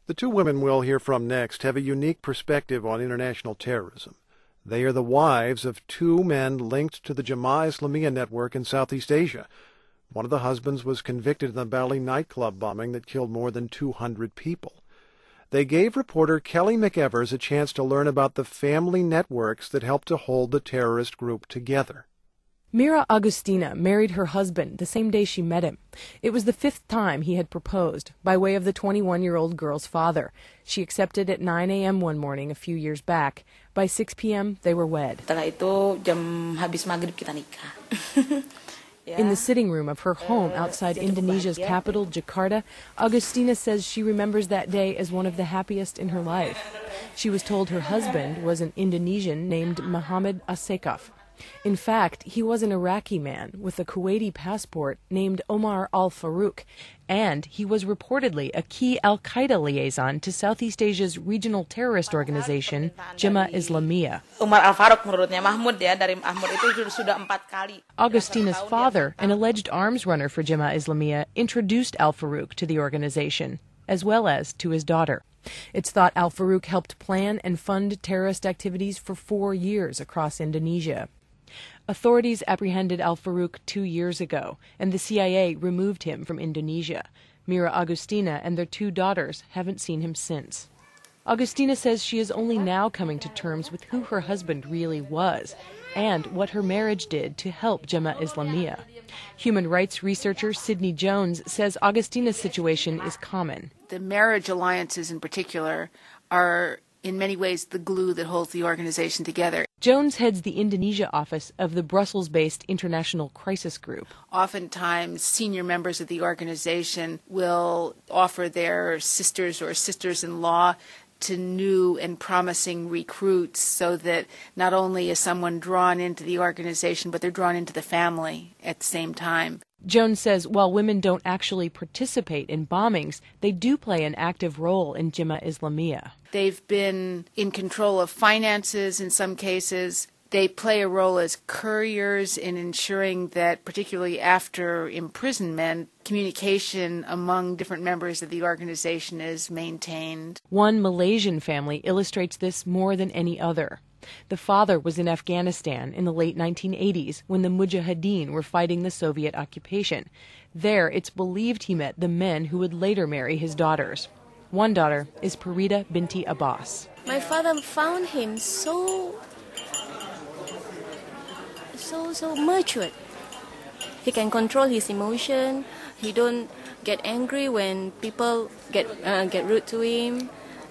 The two women we'll hear from next have a unique perspective on international terrorism. They are the wives of two men linked to the Jemaah Islamiyah network in Southeast Asia. One of the husbands was convicted in the Bali nightclub bombing that killed more than 200 people. They gave reporter Kelly McEvers a chance to learn about the family networks that helped to hold the terrorist group together. Mira Agustina married her husband the same day she met him. It was the 5th time he had proposed, by way of the 21-year-old girl's father. She accepted at 9 a.m. one morning a few years back. By 6 p.m., they were wed. Setelah itu jam habis maghrib kita nikah. In the sitting room of her home outside Indonesia's capital, Jakarta, Agustina says she remembers that day as one of the happiest in her life. She was told her husband was an Indonesian named Muhammad Asekaf. In fact, he was an Iraqi man with a Kuwaiti passport named Omar al-Farouk, and he was reportedly a key al-Qaeda liaison to Southeast Asia's regional terrorist organization, Jemaah Islamiyah. Omar al-Farouk menurutnya Mahmud dari Mahmud itu sudah 4 kali. Agustina's father, an alleged arms runner for Jemaah Islamiyah, introduced al-Farouk to the organization, as well as to his daughter. It's thought al-Farouk helped plan and fund terrorist activities for 4 years across Indonesia. Authorities apprehended al-Farouk 2 years ago, and the CIA removed him from Indonesia. Mira Agustina and their 2 daughters haven't seen him since. Agustina says she is only now coming to terms with who her husband really was and what her marriage did to help Jemaah Islamiyah. Human rights researcher Sidney Jones says Agustina's situation is common. The marriage alliances in particular are in many ways the glue that holds the organization together. Jones heads the Indonesia office of the Brussels-based International Crisis Group. Oftentimes, senior members of the organization will offer their sisters or sisters-in-law to new and promising recruits so that not only is someone drawn into the organization, but they're drawn into the family at the same time. Jones says while women don't actually participate in bombings, they do play an active role in Jemaah Islamiyah. They've been in control of finances in some cases. They play a role as couriers in ensuring that, particularly after imprisonment, communication among different members of the organization is maintained. One Malaysian family illustrates this more than any other. The father was in Afghanistan in the late 1980s when the Mujahideen were fighting the Soviet occupation. There, it's believed he met the men who would later marry his daughters. One daughter is Parida Binti Abbas. My father found him so matured. He can control his emotion. He don't get angry when people get rude to him.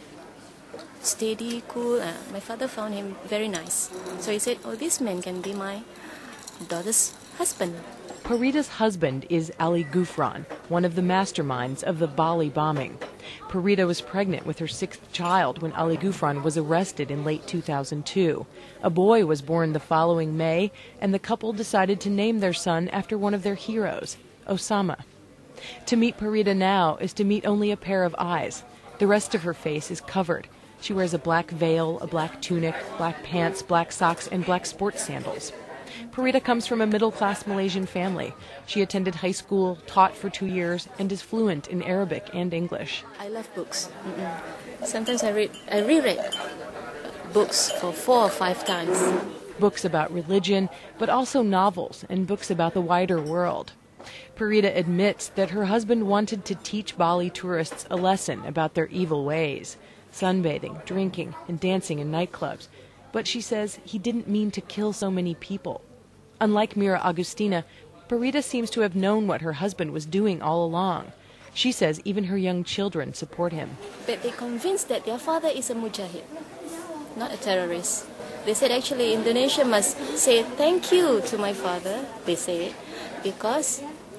Steady, cool. My father found him very nice. So he said, oh, this man can be my daughter's husband. Parida's husband is Ali Gufran, one of the masterminds of the Bali bombing. Parida was pregnant with her 6th child when Ali Gufran was arrested in late 2002. A boy was born the following May, and the couple decided to name their son after one of their heroes, Osama. To meet Parida now is to meet only a pair of eyes. The rest of her face is covered. She wears a black veil, a black tunic, black pants, black socks, and black sports sandals. Parida comes from a middle-class Malaysian family. She attended high school, taught for 2 years, and is fluent in Arabic and English. I love books. Sometimes I reread books for 4 or 5 times. Books about religion, but also novels and books about the wider world. Parida admits that her husband wanted to teach Bali tourists a lesson about their evil ways. Sunbathing, drinking, and dancing in nightclubs. But she says he didn't mean to kill so many people. Unlike Mira Agustina, Parida seems to have known what her husband was doing all along. She says even her young children support him. But they're convinced that their father is a mujahid, not a terrorist. They said actually Indonesia must say thank you to my father, they say, because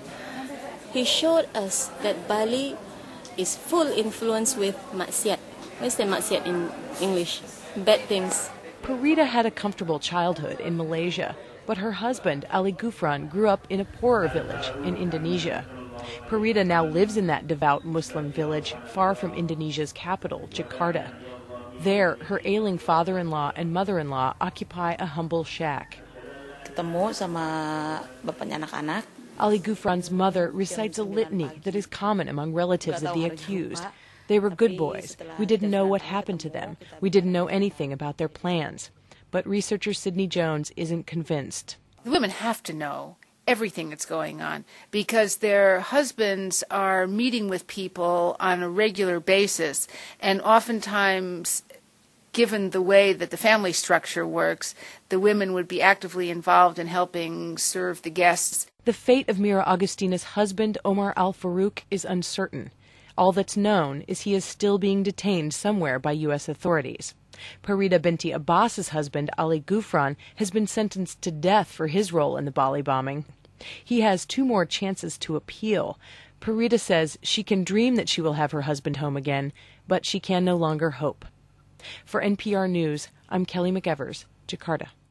he showed us that Bali is full influence with maksiat. What's the maksiat in English? Bad things. Parida had a comfortable childhood in Malaysia, but her husband, Ali Gufran, grew up in a poorer village in Indonesia. Parida now lives in that devout Muslim village, far from Indonesia's capital, Jakarta. There, her ailing father-in-law and mother-in-law occupy a humble shack. Ketemu sama bapaknya anak-anak. Ali Gufran's mother recites a litany that is common among relatives of the accused. They were good boys. We didn't know what happened to them. We didn't know anything about their plans. But researcher Sidney Jones isn't convinced. The women have to know everything that's going on because their husbands are meeting with people on a regular basis, and oftentimes, given the way that the family structure works, the women would be actively involved in helping serve the guests. The fate of Mira Agustina's husband, Omar Al-Farouk, is uncertain. All that's known is he is still being detained somewhere by U.S. authorities. Parida Binti Abbas's husband, Ali Gufran, has been sentenced to death for his role in the Bali bombing. He has 2 more chances to appeal. Parida says she can dream that she will have her husband home again, but she can no longer hope. For NPR News, I'm Kelly McEvers, Jakarta.